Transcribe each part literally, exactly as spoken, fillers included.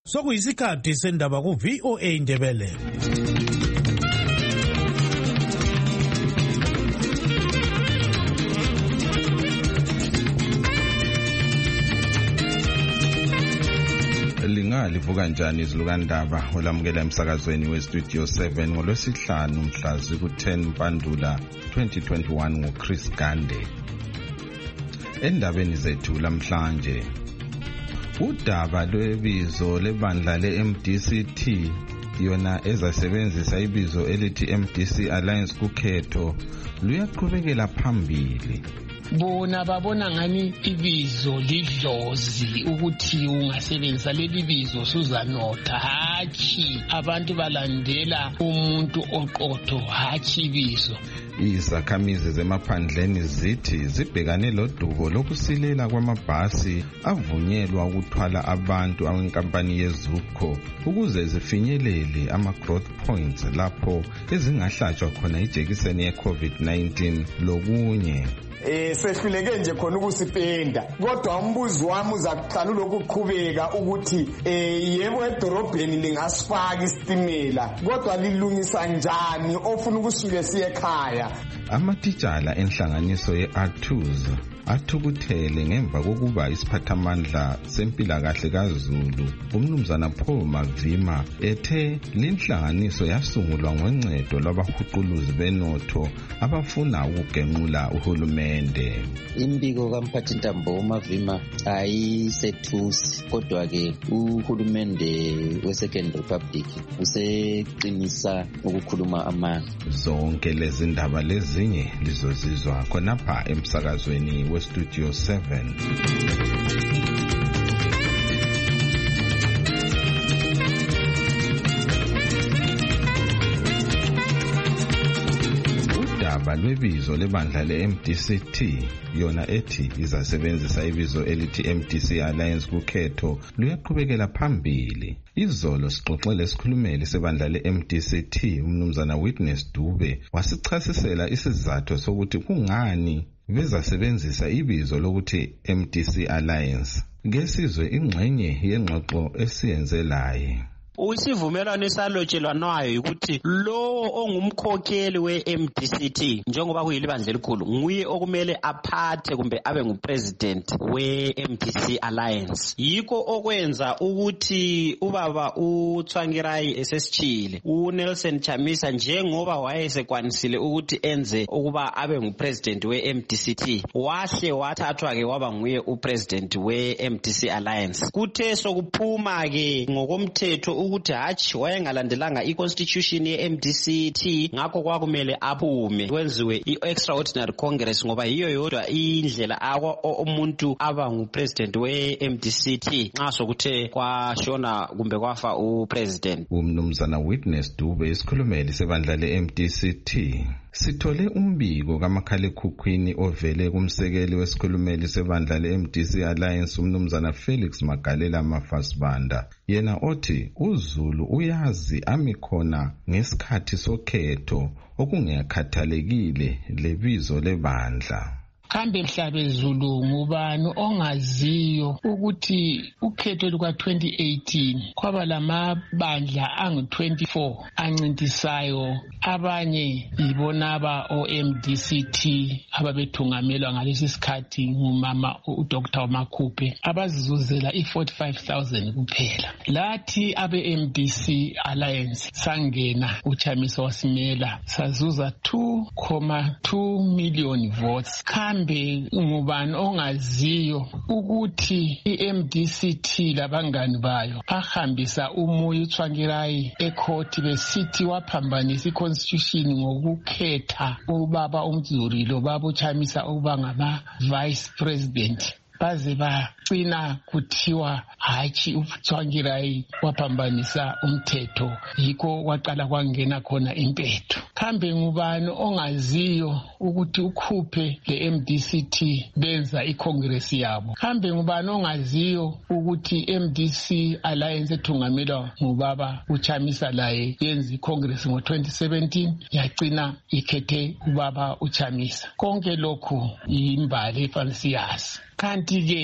Sokuyisikhathi sendaba ku V O A Ndebele. Livuka kanjani izilukandaba olamukela emsakazweni westudio seven ngolwesihlanu mhla ziku ten Mpandula twenty twenty-one nguChris Gande. Endabeni zethu lamhlanje, udaba lwebizo lebandla le-M D C T yona ezasebenzisa ibizo elithi M D C Alliance kukhetho luyaqhubekela phambili. Bona babona ngani ibizo lidlozi ukuthi ungasebenzisa leli bizo suzanotha, hachi abantu balandela umuntu oqotho, hachi ibizo. Izakhamizi zemaphandleni zithi zibhekane lodubo lokusilela kwamabhasi avunyelwa ukuthwala abantu awenkampani yeZUCO ukuze zifinyelele ama-growth points lapho ezingahlatshwa khona ijekiseni ye-COVID nineteen lokunye. Eh sehluleke nje khona ukusipenda, kodwa umbuzo wami uzaqala lokuqhubeka ukuthi eh yebo edorobheni lingasifaka isitimela, kodwa lilungisa njani ofuna ukusule siye ekhaya. Amatitshala enhlanganiso ye-Artus athukuthele ngemva kokuba isiphathamandla sempilakahle kaZulu umnumzana Paul Mavima ethe lenhlanganiso yasungulwa ngoncedo lwabahuquluzi benotho abafuna ukugenqula uhulumende. Imbiko kaMphathintambo Mavima ayisethusi, kodwa ke uhulumende we-Second Republic useqinisa ukukhuluma amanga. Zonke lezi ndaba lezinye lizozizwa khonapha emsakazweni Studio seven. Udaba lwebizo lebandla le-M D C T yona ethi izasebenzisa ibizo elithi M D C Alliance kukhetho luyaqhubekela phambili. Izolo sixoxele isikhulumeli sebandla le-M D C T umnumzana Witness Dube wasichasisela isizathu sokuthi kungani bezasebenzisa ibizo lokuthi M D C Alliance. Ngesizwe ingxenye yengxoxo esiyenzelayo. Isivumelwano esalotshelwanayo ukuthi lo ongumkhokheli we-M D C T njengoba kuyilibandla elikhulu nguye okumele aphathe kumbe abe ngupresident we-M D C Alliance. Yikho okwenza ukuthi ubaba uTsvangirai esesichile uNelson Chamisa njengoba wayesekwanisile ukuthi enze ukuba abe ngupresident we-M D C T wahle wathathwa ke waba nguye upresident we-M D C Alliance. Kuthe sokuphuma ke ngokomthetho ukuthi hachi wayengalandelanga i-constitution ye-M D C T, ngakho kwakumele aphume kwenziwe i-extraordinary congress ngoba yiyo yodwa indlela akwa umuntu aba ngupresident we-M D C T nxa sokuthe kwashona kumbe kwafa upresident. Umnumzana Witness Dube isikhulumeli sebandla le-M D C T sithole umbiko kamakhalekhukhwini ovele kumsekeli wesikhulumeli sebandla le-M D C Alliance umnumzana Felix Magalela Mafasibanda, yena othi uZulu uyazi ami khona ngesikhathi sokhetho okungekhathalekile lebizo lebandla. Kambe mhlabe Zulu ngubani ongaziyo ukuthi ukhetho luka twenty eighteen kwaba lamabandla angu twenty-four ancintisayo, abanye yibonaba o-M D C T ababethungamelwa ngalesi sikhathi ngumama uDr Makhuphe abazizuzela i-forty-five thousand kuphela. Lathi abe-M D C Alliance sangena uChamisa wasimela sazuza two point two million votes. Kambe ngubani ongaziyo ukuthi i-M D C T labangani bayo bahambisa uMoyo Tsvangirai ecourt besithi waphambanisa i-constitution ngokukhetha ubaba uMzurilo baba uChamisa ukuba ngama vice president, baze bacina kuthiwa hachi uTsvangirai waphambanisa umthetho, yikho waqala kwangena khona impethu. Kambe ngubani ongaziyo ukuthi ukhuphe le-M D C T benza icongress yabo? Kambe ngubani ongaziyo ukuthi M D C Alliance ethungamelwa ngubaba uChamisa laye yenza icongress ngo twenty seventeen yacina ikhethe ubaba uChamisa? Konke lokhu yimbali efanele siyazi. Kanti ke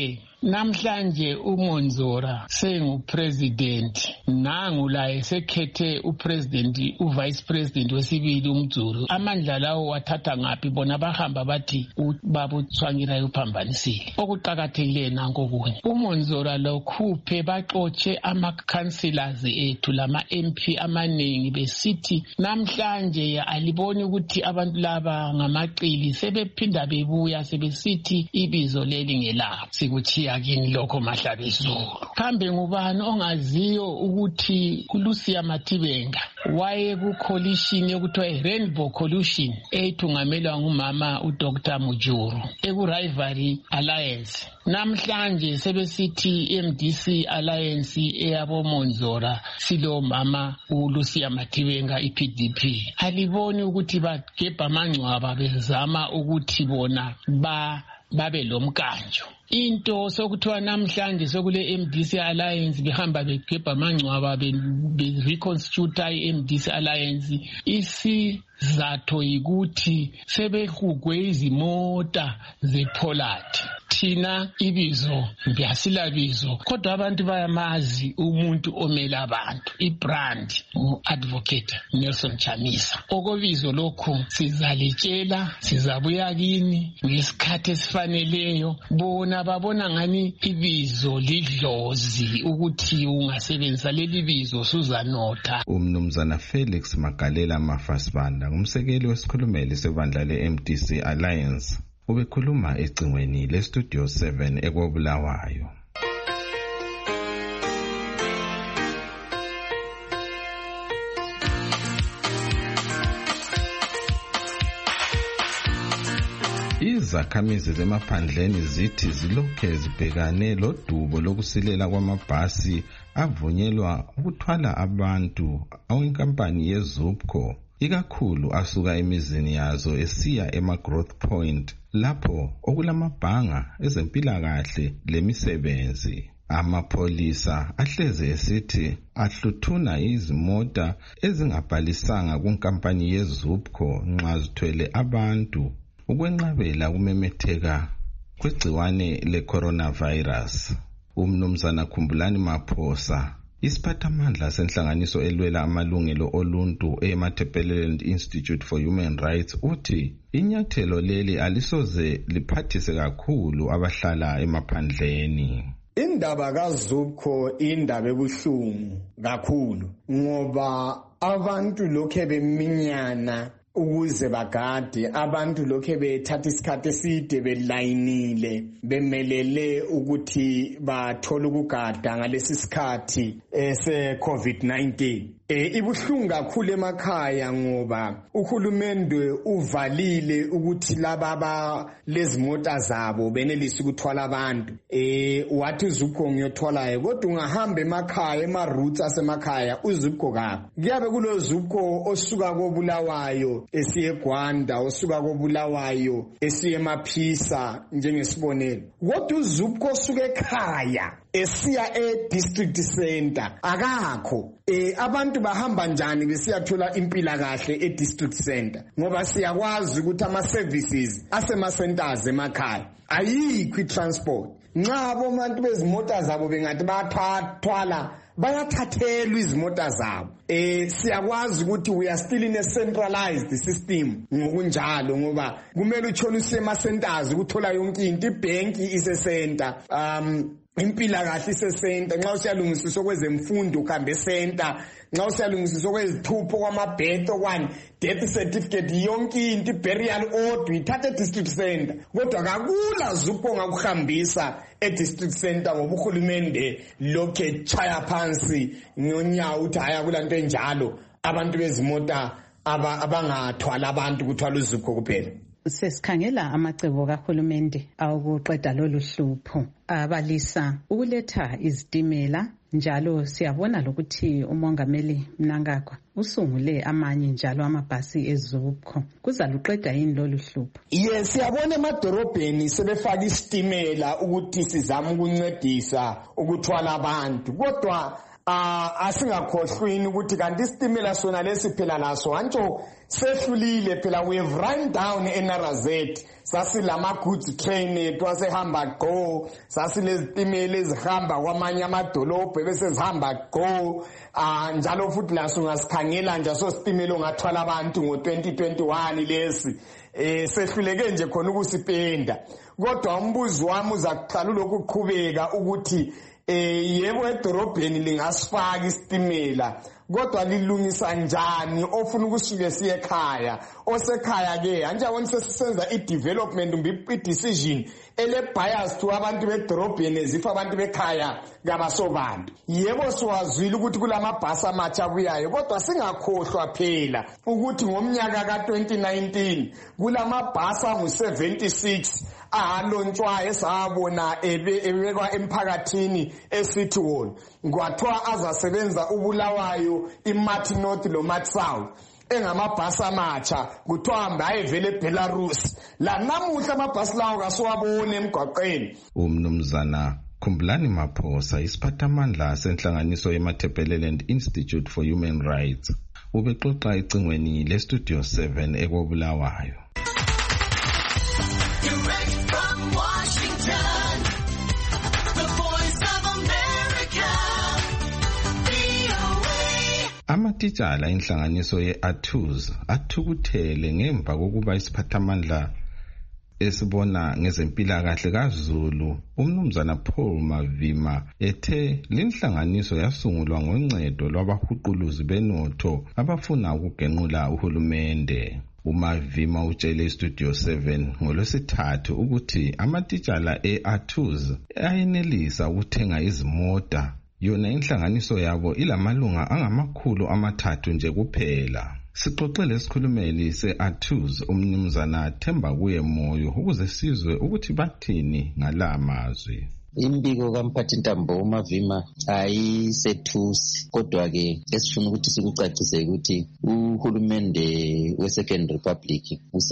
namhlanje uMonzora sengupresident, nangu laye sekhethe upresident uvice president wesibili uMdzuru. Amandla lawo wathatha ngaphi? Bona bahamba bathi babuthwangirayo uphambanisile. Okuqakathekileyo nanko kunye, uMonzora lo khuphe baxotshe ama-councillors ethu lama M P amaningi besithi namhlanje aliboni ukuthi abantu laba ngamaqili sebephinda bebuya sebesithi ibizo leli ngelabo. Sikuchiya kini lokho Mahlabezulu. Kambe ngubani ongaziyo ukuthi uLucia Matibenga waye ku coalition yokuthiwa Rainbow Coalition eyithungamelwa ngumama uDr Mujuru eku Rivalry Alliance? Namhlanje sebesithi M D C Alliance eyabo Monzora silo mama uLucia Matibenga iP D P. Aliboni ukuthi bagebha amangcwaba bezama ukuthi bona ba babe lomkanjo. Into sokuthiwa namhlanje sokule M D C Alliance behamba begebha amangcwaba be reconstitute i-M D C Alliance. Isizatho yikuthi sebehugwe izimota zePollard. Thina ibizo ngiyasilabizo kodwa abantu bayamazi umuntu omela abantu, ibrand uadvocate Nelson Chamisa. Okobizo lokhu sizalitshela, sizabuya kini ngesikhathi esifaneleyo. Bona babona ngani ibizo lidlozi ukuthi ungasebenzisa leli bizo suzanotha. Umnumzana Felix Magalela Mafasibanda ngumsekeli wesikhulumeli sebandla le-M D C Alliance ubekhuluma ecingweni le-Studio seven eKobulawayo. Izakhamizi zemaphandleni zithi zilokhe zibhekane lodubo lokusilela kwamabhasi avunyelwa ukuthwala abantu awenkampani yeZupco, ikakhulu asuka emizini yazo esiya ema-Growth Point lapho okulamabhanga ezempilakahle lemisebenzi. Amapholisa ahleze esithi ahluthuna izimota ezingabhalisanga kunkampani yeZupco nxa zithwele abantu ukwenqabela kumemetheka kwegciwane le-coronavirus. Umnumzana Khumbulani Maphosa, isiphathamandla senhlanganiso elwela amalungelo oluntu eMatabeleland Institute for Human Rights, uthi inyathelo leli alisoze liphathise kakhulu abahlala emaphandleni. Indaba kaZupco indaba ebuhlungu kakhulu ngoba abantu lokhe beminyana ukuze bagade, abantu lokhe bethatha isikhathi eside belayinile bemelele ukuthi bathole ukugada ngalesi sikhathi ese COVID nineteen. Eh ibuhlungu kakhulu emakhaya ngoba uhulumende uvalile ukuthi laba ba lezimota zabo benelisa ukuthwala abantu. Eh wathi uZupco ngiyothwalayo kodwa ungahamba emakhaya ema routes asemakhaya uZupco kabi. Kuyabe kulo Zupco osuka koBulawayo esiye eGwanda, osuka koBulawayo esiye eMaphisa njengesibonelo. Kodwa uZupco osuka ekhaya esiya e-district center akakho. Eh abantu bahamba njani besiyathola impilakahle e-district center ngoba siyakwazi ukuthi ama-services asema-centers emakhaya ayikho i-transport. Nxa abantu bezimota zabo bengathi bayathwala bayathathelwa izimota zabo. Eh siyakwazi ukuthi we are still in a centralized system ngokunjalo ngoba kumele utshone usema-centers ukuthola yonke into. Ibhenki ise-center, um impilakahle ise-center, nxa usiyalungisisa kwezemfundo uhambe e-center, nxa usiyalungisisa kwezithupho kwamabhethi okwani death certificate yonke into burial order ithatha e-district center. Kodwa kakula Zupco ngakuhambisa e-district center ngoba uhulumende lokhe chaya phansi ngonyawo uthi haya kulanto enjalo abantu bezimota abangathwala abantu kuthwala uZupco kuphela. Sesikhangela amacebo kahulumende awukuqeda lolu hlupho abalisa ukuletha izitimela, njalo siyabona lokuthi umongameli Mnangagwa usungule amanye njalo amabhasi eZupco. Kuzaluqeda yini lolu hlupho? Yes, siyabona emadorobheni sebefaka isitimela ukuthi sizama ukuncedisa ukuthwala abantu, kodwa ah asingakhohlwini ukuthi kanti isitimela sona lesiphela laso antsho sehlulile phela we have run down eNarazet sasilama goods train twasehamba go sasilezitimela ezihamba kwamanye amadolobho bese zihamba go ah njalo futhi laso ngasikhangela nje so sitimela ongathwala abantu ngo twenty twenty-one lesi eh sehluleke nje khona ukusipenda kodwa umbuzo wami uzakuqala lokuqhubeka ukuthi eh yebo edorobheni lingasifaka isitimela kodwa lilungisa njani ofuna ukusuke siye ekhaya osekhaya ke anje wona sesisenza i-development umbi i-decision ele bias to abantu bedorobheni ezifa abantu bekhaya kabasobantu yebo siwazwile ukuthi kulamabhasi amatsha abuyayo kodwa singakhohlwa phela ukuthi ngomnyaka ka twenty nineteen kulamabhasi angu seventy-six ahalontshwa esabona ebekwa emphakathini esithi wona kwathiwa azasebenza uBulawayo iMathi North lo Mathi South engamabhasi amatsha kuthiwa mbaye vele eBelarus la namuhla amabhasi lawo kasiwabone emgwaqeni. Umnumzana Khumbulani Maphosa isiphathamandla senhlanganiso yeMatabeleland Institute for Human Rights ubexoxa ecingweni leStudio seven ekobulawayo. Amatitshala inhlanganiso ye-Athuz athukuthele ngemva kokuba isiphathamandla esibona ngezempilakahle kaZulu umnumzana Paul Mavima ethe lenhlanganiso yasungulwa ngoncedo lwabahuquluzi benotho abafuna ukugenqula uhulumende. uMavima utshele iStudio seven ngolwesithathu ukuthi amatitshala e-Athuz ayenelisa ukuthenga izimota yona inhlanganiso yabo ilamalunga angamakhulu amathathu nje kuphela. Sixoxele isikhulumeli se-Athuz umnumzana Themba kuye moyo ukuze sizwe ukuthi bathini ngalamazwi. Imbiko kaMphathintambo uMavima ayisethusi kodwa ke esifuna ukuthi sikucacise ukuthi uhulumende we-Second Republic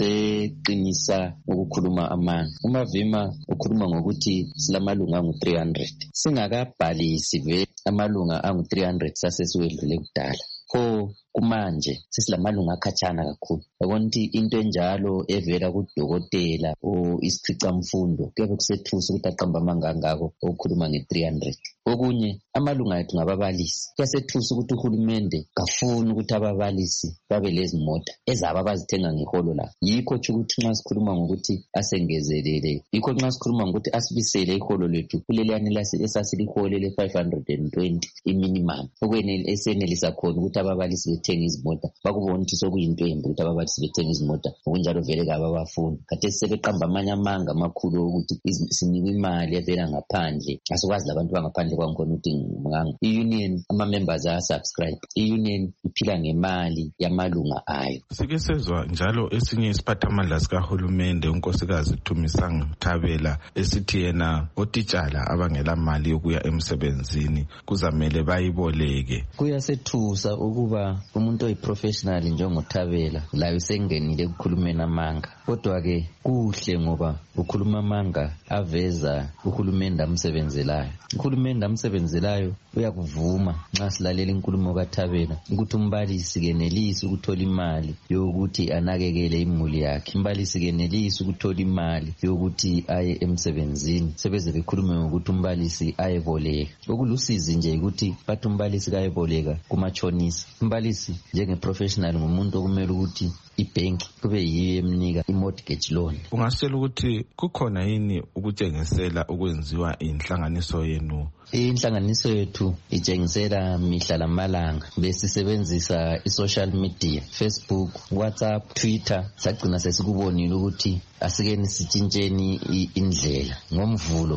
useqinisa ukukhuluma amanga. uMavima ukhuluma ngokuthi silamalunga angu three hundred singakabhalisi ve amalunga angu three hundred sasesiwedlule kudala pho kumanje sesilamalunga akhatshana kakhulu. Yabona ukuthi into enjalo evela kudokotela o isichicamfundo kuyabe kusethusa ukuthi aqamba amanga ngako okukhuluma nge three hundred. Okunye amalunga ethu ngababalisi kuyasethusa ukuthi uhulumende kafuna ukuthi ababalisi babe lezi mota ezaba abazithenga ngeholo la. Yikho ukuthi nxa sikhuluma ngokuthi asengezelele yikho nxa sikhuluma ngokuthi asibisele iholo lethu kuleliyani esasilikhole le five hundred twenty iminimum okwenele esenelisa khona ukuthi ababalisi bethenga izimota bakubona ukuthi sokuyinto embi ukuthi ababalisi bethenga izimota ngokunjalo vele kababafuni kade sebeqamba amanye amanga amakhulu ukuthi sinikwe imali evela ngaphandle asokwazi labantu bangaphandle kwangikhona ukuthi nganga i-union ama-members aya-subscribe i-union iphila ngemali yamalunga ayo. Sike sezwa njalo esinye isiphathamandla sikahulumende unkosikazi Thumisang Thabela esithi yena otitshala abangela mali yokuya emsebenzini kuzamele bayiboleke. Kuyasethusa ukuba umuntu oyiprofessional njengothabela layo sengenile ukukhulumeni amanga kodwa ke kuhle ngoba ukhuluma amanga aveza uhulumende amsebenzelayo. Uhulumende amsebenzelayo uyakuvuma nxa silalela inkulumo kaThabela ukuthi umbalisi kenelisi ukuthola imali yokuthi anakekele imuli yakhe. Umbalisi kenelisi ukuthola imali yokuthi aye emsebenzini sebeze bekhulume ngokuthi umbalisi ayeboleka. Okulusizi nje ukuthi bathi umbalisi kayeboleka kumachonisa. Umbalisi njenge-professional ngumuntu okumele ukuthi ibhenki kube yiyo emnika i-mortgage loan. Ungasitshela ukuthi kukhona yini ukutshengisela ukwenziwa inhlanganiso yenu? Inhlanganiso yethu itshengisela mihla lamalanga besisebenzisa i-social media, Facebook, WhatsApp, Twitter. Sagcina sesikubonile ukuthi asikeni sitshintsheni indlela. Ngomvulo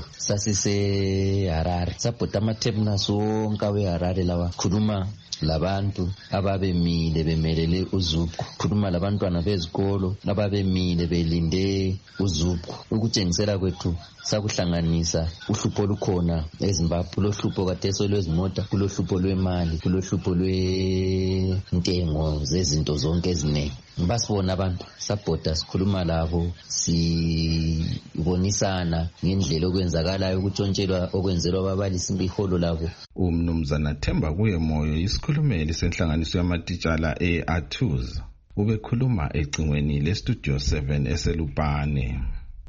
sasise Harare sabhoda ama-terminals wonke awe-Harare lawa khuluma labantu ababemile bemelele uZupco, khuluma labantwana bezikolo ababemile belinde uZupco. Ukutshengisela kwethu sakuhlanganisa uhlupho olukhona eZimbabwe, kulohlupho kateso lwezimota, kulohlupho lwemali, kulohlupho lwentengo zezinto zonke ezinengi. basibona abantu support sikhuluma labo sibonisana ngendlela okwenzakalayo ukutshontshelwa okwenzelwa ababalisi impiholo labo. Umnumzana Themba kuye moyo isikhulumeli senhlanganiso yamatitshala e-Atuz ubekhuluma ecingweni le-Studio seven eselupane.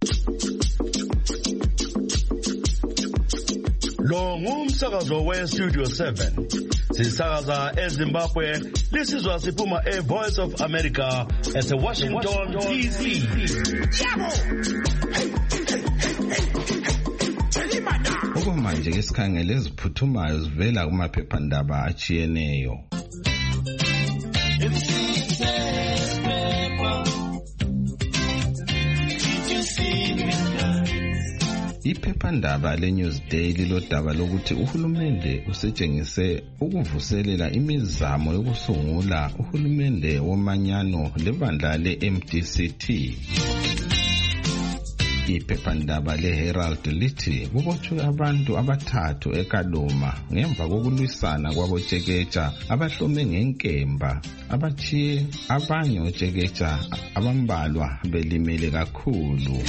Lo ngumsakazo we-Studio seven. Sisakaza eZimbabwe, lisizwa siphuma e-Voice of America ese-Washington D C. Okwamanje ke sikhangele eziphuthumayo zivela kumaphephandaba achiyeneyo. Iphephandaba le-Newsday lilodaba lokuthi uhulumende usetshengise ukuvuselela imizamo yokusungula uhulumende womanyano lebandla le-M D C T. Iphephandaba le-Herald lithi kubotshwe abantu abathathu eKaluma ngemva kokulwisana kwaboTsheketsha abahlome ngenkemba abachiye abanye oTsheketsha abambalwa belimele kakhulu.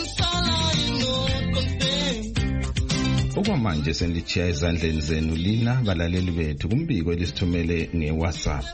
Okwamanje sendichiya ezandleni zenu lina balaleli bethu kumbiko elisithumele nge-WhatsApp.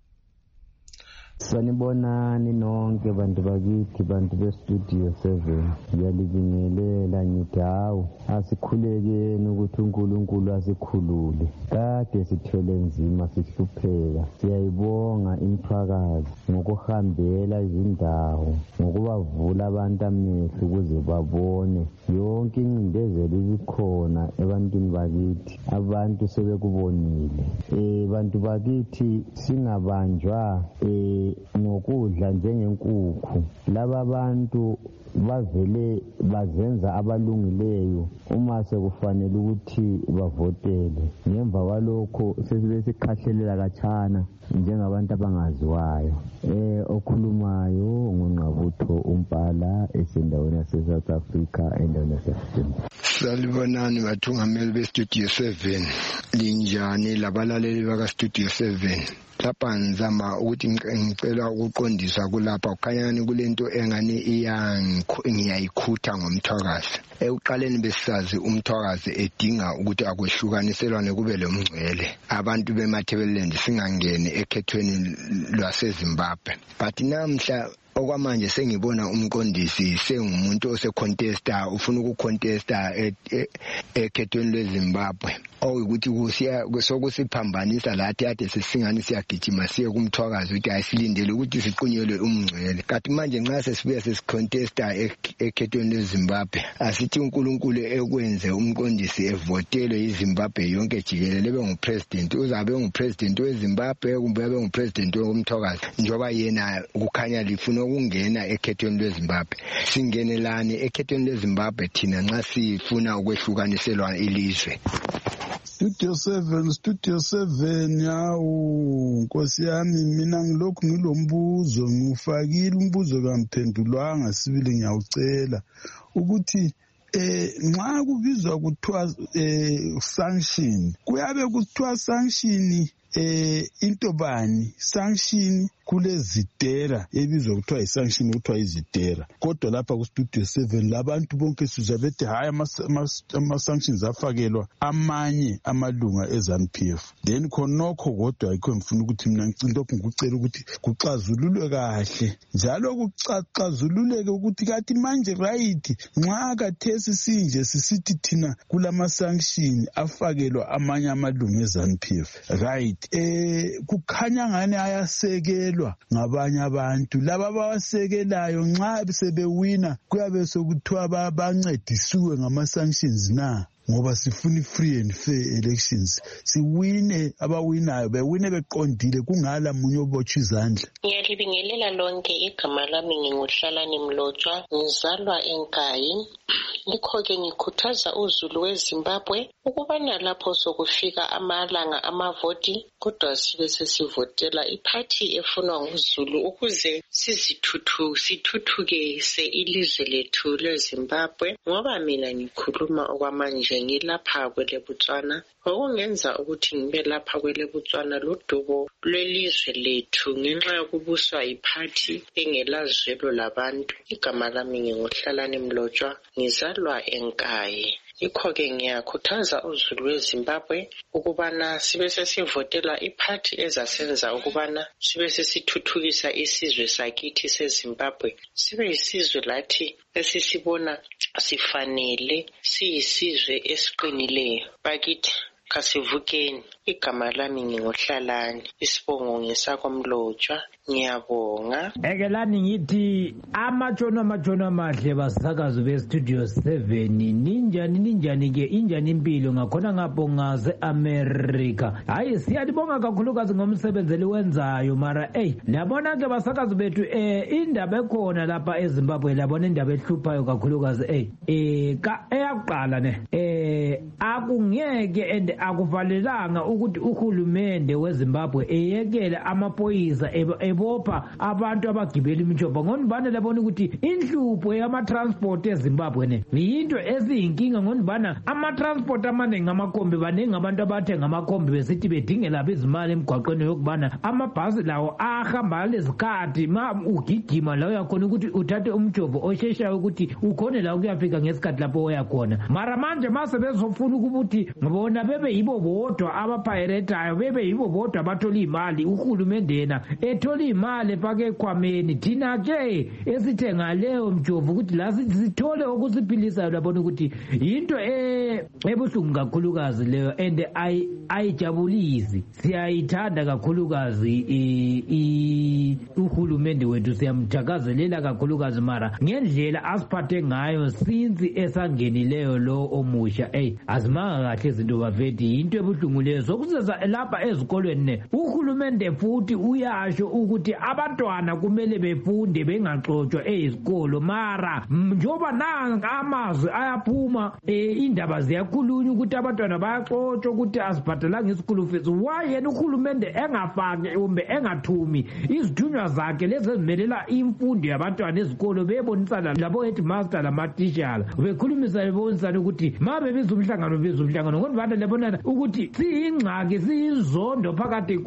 Sanibonani nonke bantu bakithi, bantu be-Studio seven. Ngiyalibingelela ngithi hawu asikhulekeni ukuthi uNkulunkulu asikhulule. Kade sithwele nzima sihlupheka. Siyayibonga imphakathi ngokuhambela izindawo, ngokubavula abantu amehlo ukuze babone yonke incindezelo ibikhona ebantwini bakithi. Abantu sebekubonile. Eh bantu bakithi singabanjwa eh ngokudla njengenkukhu. Laba bantu bavele bazenza abalungileyo uma sekufanele ukuthi bavotele. Ngemva kwalokho sesibe sikhahlelela kachana njengabantu abangaziwayo. Eh okhulumayo nguNqabutho uMpala esendaweni yase-South Africa endaweni yase-Zimbabwe. Salibonani bathungameli be-Studio seven. Linjani labalaleli baka-Studio seven? Lapha ngizama ukuthi ngicela ukuqondisa kulapha ukhanyani kulento engani iyangiyayikhutha ngomthwakazi. Ekuqaleni besisazi umthwakazi edinga ukuthi akwehlukaniselwane kube lomngcwele. Abantu beMathebeleland singangeni ekhethweni lwaseZimbabwe. But namhla okwamanje sengibona umqondisi sengumuntu osecontesta ufuna ukucontesta ekhethweni lweZimbabwe. Okuthi kusiya sokusiphambanisa lathi ade sisingani siyagijima siye kumthwakazi ukuthi ayisilindele ukuthi siqunyelwe umngcwele. Kanti manje nxa sesibuya sesicontesta ekhethweni lweZimbabwe asithi uNkulunkulu ekwenze umqondisi evotelwe iZimbabwe yonke jikelele ebe ngupresident. Uzabe ngupresident weZimbabwe kumbe abe ngupresident womthwakazi njoba yena kukhanya lifuna ukungena ekhethweni lweZimbabwe. Singenelane ekhethweni lweZimbabwe thina nxa sifuna ukwehlukaniselwa ilizwe. Studio seven, Studio seven, yawu Nkosi yami mina ngilokhu ngilombuzo ngufakile umbuzo kamphendulwanga sibili ngiyawucela ukuthi eh nxa kubizwa kuthiwa eh sanction kuyabe kuthiwa sanction eh into bani sanction kulezitera ebizwa kuthiwa isanction kuthiwa izitera kodwa lapha ku Studio seven labantu bonke sizwa bethi hayi ama sanctions afakelwa amanye amalunga eZANU P F. Then khonokho kodwa ayikho ngifuna ukuthi mina ngicindokho ngikucela ukuthi kuxazululwe kahle njalo kuxazululeke ukuthi kathi manje right nxa kathesi sinje sisithi thina kulama sanction afakelwa amanye amalunga eZANU P F right eh kukhanya ngani ayasekelwa ngabanye abantu laba abawasekelayo nxa sebewina kuyabe sokuthiwa bancedisiwe ngama sanctions na ngoba sifuna free and fair elections siwine abawinayo bewine beqondile kungala munye obotshwa izandla. Ngiyalibingelela lonke igama lami nginguhlalani Mlotshwa ngizalwa eNkayi. Likho-ke ngikhuthaza uZulu weZimbabwe ukubana lapho sokufika amalanga amavoti kodwa sibe sesivotela iphathi efunwa nguZulu ukuze sizithuthu sithuthukise ilizwe lethu leZimbabwe ngoba mina ngikhuluma okwamanje nje ngilapha kwele Botswana okungenza ukuthi ngibe lapha kwele Botswana lodubo lwelizwe lethu ngenxa yokubuswa iphathi engelazwelo labantu. Igama lami nginguhlalani Mlotshwa, ngizalwa eNkayi. Ikho-ke ngiyakhuthaza uZulu weZimbabwe ukubana sibe sesivotela iphathi ezasenza ukubana sibe sesithuthukisa isizwe sakithi seZimbabwe, sibe yisizwe lathi esisibona sifanele, siyisizwe esiqinileyo. Bakithi kasivukeni. Igama lami nginguhlalani, isibongo ngesakoMlotshwa. Ngiyabonga. Ekelani ngithi amatshono amatshono amahle basakazi bestudio seven. Ninjani ninjani ke injani impilo ngakhona ngapho ngaze America. Hayi siyalibonga kakhulukazi ngomsebenzi eliwenzayo mara hey labona ke basakazi bethu eh indaba ekhona lapha eZimbabwe labona indaba ehluphayo kakhulukazi hey eh ka eyaqala ne eh akungeke and akuvalelanga ukuthi uhulumende weZimbabwe eyekele amaphoyisa ebopha abantu abagibela imijombo ngonibana labona ukuthi inhlupho yama transport eZimbabwe ne yinto eziyinkinga ngonibana ama transport amaningi amakombi baningi abantu abathenga amakombi besithi bedingela izimali emgwaqweni yokubana amabhasi lawo ahamba lezikhathi ma ugigima la uyakhona ukuthi uthathe umjovo osheshayo ukuthi ukhone la ukuyafika ngesikhathi lapho uyakhona mara manje mase bezofuna ukuthi ngibona bebe yibo bodwa abapiratayo bebe yibo bodwa bathola imali uhulumende yena ethola imali pake ekhwameni thina ke esithenga leyo mjovo ukuthi la sithole ukusiphilisayo labona ukuthi into ebuhlungu kakhulukazi leyo and ayijabulisi siyayithanda kakhulukazi i uhulumende wethu siyamthakazelela kakhulukazi mara ngendlela asiphathe ngayo since esangenileyo lo omusha hey azimanga kahle izinto bavedi into ebuhlungu leyo sokuseza lapha ezikolweni ne uhulumende futhi uyasho ukuthi abantwana kumele befunde bengaxoxwa ezikolo mara njoba nanga amazwi ayaphuma indaba ziyakhulunywa ukuthi abantwana bayaxoxwa ukuthi asibhadalanga isikolo fees why yena uhulumende engafake kumbe engathumi izithunywa zakhe lezi ezimelela imfundo yabantwana ezikolo bebonisana labo headmaster lamatishala bekhulumisa bebonisana ukuthi mabe bizumhlangano bizumhlangano ngonibana lebonana ukuthi siyingxaki siyizondo phakathi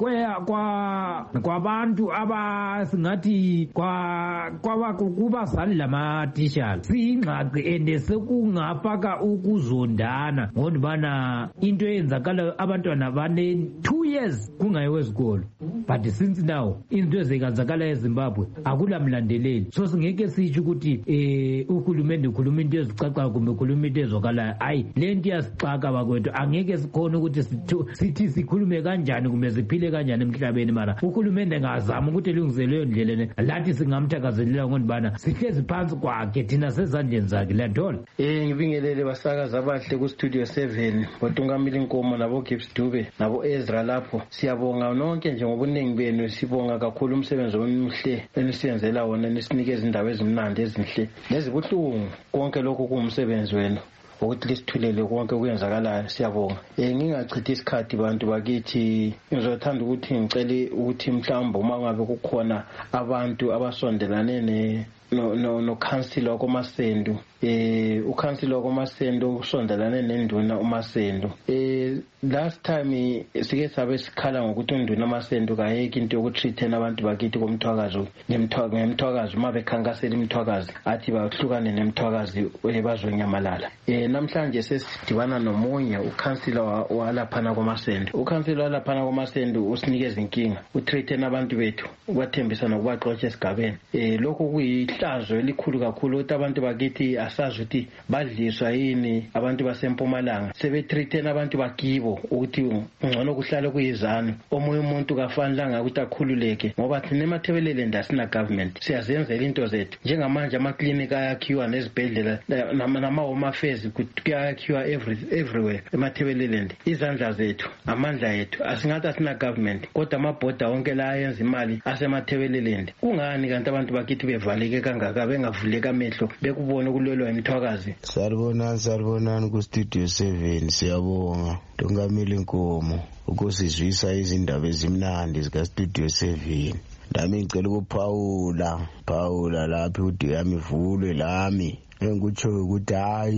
kwa kwabantu abasingathi kwa kwabakubazali lamatishala siyingxaki ende sekungafaka ukuzondana ngonibana into eyenzakala abantwana bane two years kungayiwe esikolo but since now into ezekenzakala eZimbabwe akulamlandeleli so singeke sitsho ukuthi eh uhulumende ukhuluma into ezicacayo kumbe ukhuluma into ezokalayo hayi lento yasixaka bakwethu angeke sikhona ukuthi sithi sikhulume kanjani kumbe siphile kanjani emhlabeni mara uhulumende ngazama ukuthi elungise leyo ndlela lathi singamthakazelela ngonibana sihlezi phansi kwakhe thina sezandleni zakhe lathola eh ngibingelele basakaza abahle ku studio seven botungamile inkomo nabo Gibbs Dube nabo Ezra lapho siyabonga nonke nje ngobuningi benu sibonga kakhulu umsebenzi omuhle enisenzela wona nisinikeza indaba ezimnandi ezinhle nezibuhlungu konke lokho kuumsebenzi wenu ukuthi lisithulele konke kuyenzakalayo siyabonga eh ngingachithi isikhathi bantu bakithi ngizothanda ukuthi ngicele ukuthi mhlawumbe uma ngabe kukhona abantu abasondelane ne no no no councilor koMasendo eh uCouncilor koMasendo usondelane nenduna uMasendo eh last time sike sabe sikhala ngokuthi unduna uMasendo kayeke into yokutreatena abantu bakithi komthwakazo nemthwakazo nemthwakazo mabe khankasela imthwakazi athi bahlukane nemthwakazi ebazonyamalala eh namhlanje sesidibana nomunye uCouncilor walaphana koMasendo uCouncilor walaphana koMasendo usinikeza inkinga utreatena abantu bethu ubathembisa nokubaxoxa esigabeni eh lokho kuyihlazo elikhulu kakhulu ukuthi abantu bakithi asazi ukuthi badliswa yini abantu basempumalanga sebetreatena abantu bakibo ukuthi ngcono kuhlale kuyizana omunye umuntu kafanelanga ukuthi akhululeke ngoba thina emathebelele ndasina government siyazenzela into zethu njengamanje ama clinic ayakhiwa nezibhedlela nama home affairs kuyakhiwa every everywhere emathebelele izandla zethu amandla ethu asingathi asina government kodwa amabhoda wonke la ayenza imali asemathebelele kungani kanti abantu bakithi bevaleke kangaka bengavuleka amehlo bekubona kulelo emthwakazi saribonani saribonani ku studio seven siyabonga Tungamile Nkomo ukusizwisa izindaba ezimnandi zika studio seven nami ngicela ukuphawula phawula lapho uthi yami ivulwe lami engikutsho ukuthi hayi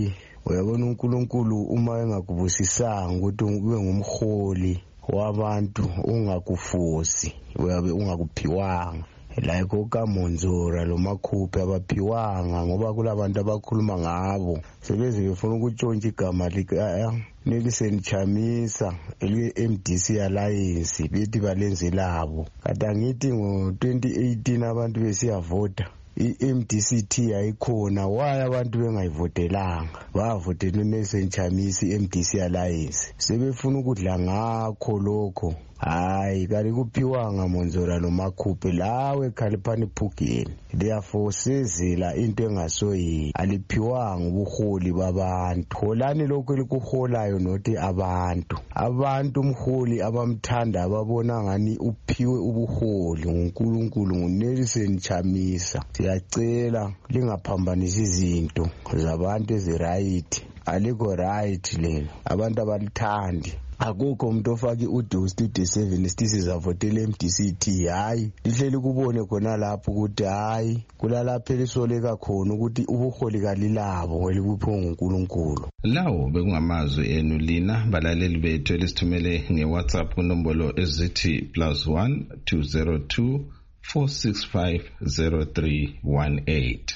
uyabona uNkulunkulu uma engakubusisanga ukuthi ube ngumholi wabantu ungakufosi uyabe ungakuphiwanga like okaMonzora lo Makhuphe abaphiwanga ngoba kulabantu abakhuluma ngabo sebeze befuna ukutshontsha igama lika Nelson Chamisa ele-M D C Alliance bethi balenze labo kade angithi ngo twenty eighteen abantu besiyavota i-M D C T ayikhona why abantu bengayivotelanga bavotela uNelson Chamisa i-M D C Alliance sebefuna ukudla ngakho lokho hayi kali kuphiwanga Monzora lo Makhuphe lawe Khaliphani Phugeni therefore sizila into engasoyi aliphiwanga ubuholi babantu holani lokho elikuholayo nothi abantu abantu umholi abamthanda ababona ngani uphiwe ubuholi nguNkulunkulu nguNelson Chamisa siyacela lingaphambanisi izinto zabantu eziright aliko right lelo abantu abalithandi akukho umuntu ofaki uDo Studio seven sithi sizavotela M D C T hayi lihleli kubone khona lapho ukuthi hayi kulalapha elisoleka khona ukuthi ubuholi kalilabo elibuphiwe nguNkulunkulu. Lawo bekungamazwi enu lina balaleli bethu elisithumele ngeWhatsApp kunombolo ezithi plus one two zero two four six five zero three one eight.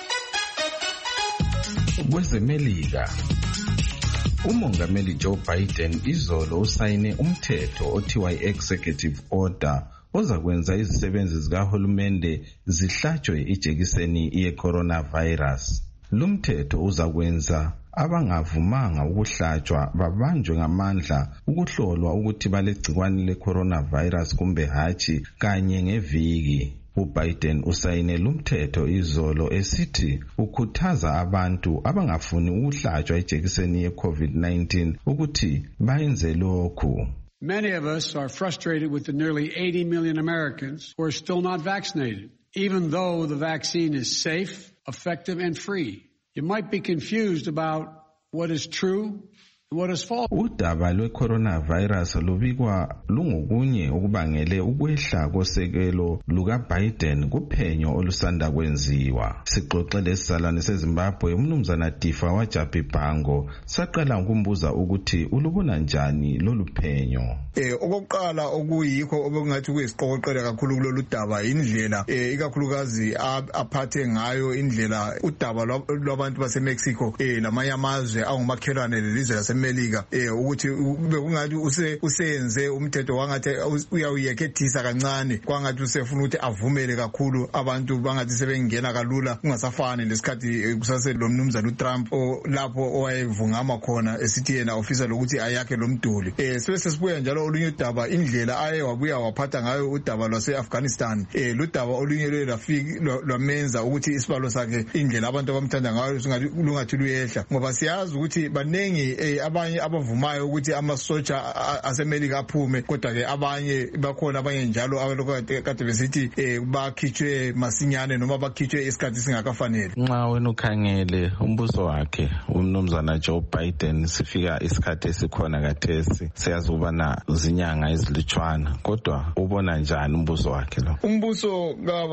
Kwezemelika uMongameli Joe Biden izolo usayine umthetho othiwa i-Executive Order ozakwenza izisebenzi zikahulumende zihlatshwe ijekiseni ye-coronavirus. Lumthetho uzakwenza abangavumanga ukuhlatshwa babanjwe ngamandla ukuhlolwa ukuthi balegcikwane le-coronavirus kumbe hatshi kanye ngeviki. uBiden usayine lumthetho izolo esithi ukhuthaza abantu abangafuni ukuhlatshwa ijekiseni ye-COVID nineteen ukuthi bayenze lokhu. Many of us are frustrated with the nearly eighty million Americans who are still not vaccinated, even though the vaccine is safe, effective, and free. You might be confused about what is true. Udaba lwe-coronavirus lubikwa lungokunye okubangele ukwehla kosekelo luka-Biden kuphenyo olusanda kwenziwa. Sixoxele isizalwane seZimbabwe umnumzana Difa waJaphi-Bhango saqala ukumbuza ukuthi ulubona njani lolu phenyo. Eh okokuqala okuyikho obekungathi kuyisiqoqoqela kakhulu kulolu daba indlela eh ikakhulukazi aphathe ngayo indlela udaba lwabantu baseMexico eh lamanye amazwe angumakhelwane lelizwe lase Melika eh ukuthi bekungathi use usenze umthetho wangathi uyawuyekethisa kancane kwangathi usefuna ukuthi avumele kakhulu abantu bangathi sebengena kalula kungasafani lesikhathi kusase lo mnumzana uTrump lapho owayevungama khona esithi yena ofisa lokuthi ayakhe lo mduli eh sebese sibuya njalo olunye udaba indlela aye wabuya waphatha ngayo udaba lwase-Afghanistan eh ludaba olunye lwafika lwamenza ukuthi isibalo sakhe indlela abantu abamthanda ngayo singathi lungathi luyehla ngoba siyazi ukuthi banengi eh abanye abavumayo ukuthi amasoja aseMelika aphume kodwa ke abanye bakhona abanye njalo abalokade kade besithi eh bakhitshwe masinyane noma bakhitshwe isikhathi singakafanele. Nxa wena ukhangele umbuso wakhe umnumzana Joe Biden sifika isikhathi esikhona kathesi siyazi ubana zinyanga ezilutshwana kodwa ubona njani umbuso wakhe lo? Umbuso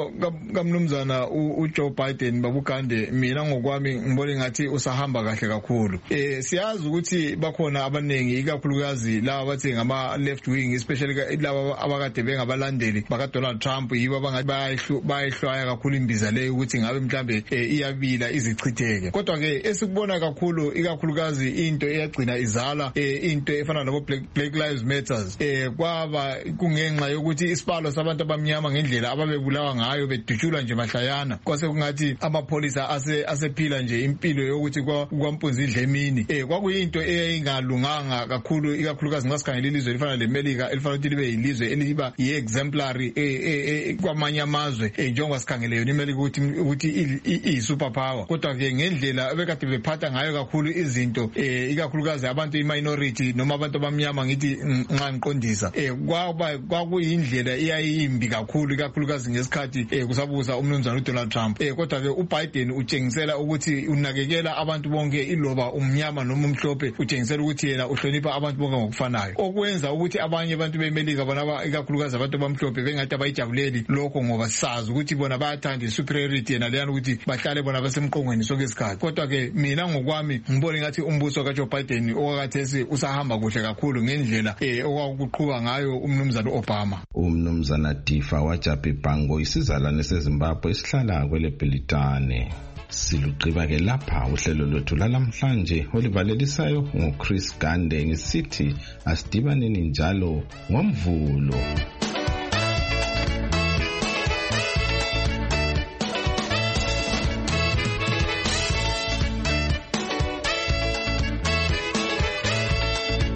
kamnumzana uJoe Biden babukande mina ngokwami ngibona ngathi usahamba kahle kakhulu. Eh siyazi ukuthi bakhona abanengi ikakhulukazi laba bathi ngama left wing especially laba abakade bengabalandeli baka Donald Trump yibo abangathi bayihlwaya kakhulu imbiza leyo ukuthi ngabe mhlambe iyabila izichitheke kodwa ke esikubona kakhulu ikakhulukazi into eyagcina izala into efana nabo Black Lives Matters eh kwaba kungenxa yokuthi isibalo sabantu abamnyama ngendlela ababebulawa ngayo bedutshulwa nje mahlayana kwase kungathi amapholisa ase asephila nje impilo yokuthi kwampunzi idlemini eh kwakuyinto eyayingalunganga kakhulu ikakhulukazi ngasikhangela ilizwe elifana leMelika elifana ukuthi libe yilizwe eliba yi-exemplary kwamanye amazwe njengoba sikhangele yona iMelika ukuthi ukuthi iyi-super power kodwa ke ngendlela ebekade bephatha ngayo kakhulu izinto ikakhulukazi abantu i-minority noma abantu abamnyama ngithi nxa ngiqondisa kwaba kwakuyindlela eyayimbi kakhulu ikakhulukazi ngesikhathi kusabuza umnumzana uDonald Trump kodwa ke uBiden utshengisela ukuthi unakekela abantu bonke iloba umnyama noma umhlophe utshengisela ukuthi yena uhlonipha abantu bonke ngokufanayo, okwenza ukuthi abanye abantu bemelika bona ikakhulukazi abantu abamhlophe bengathi abayijabuleli lokho ngoba sazi ukuthi bona bayathanda superiority yena leyana ukuthi bahlale bona basemqongweni sonke isikhathi. Kodwa ke mina ngokwami ngibona ngathi umbuso kaJoe Biden owakathesi usahamba kuhle kakhulu ngendlela eh okwakuqhuba ngayo umnumzana Obama. Umnumzana Tifa Wajapi Pango isizalwane seZimbabwe esihlala kwele Britane. Siluqiba ke lapha uhlelo lwethu lalamhlanje olivalelisayo ngoChris Gande ngisithi asidibaneni njalo ngomvulo.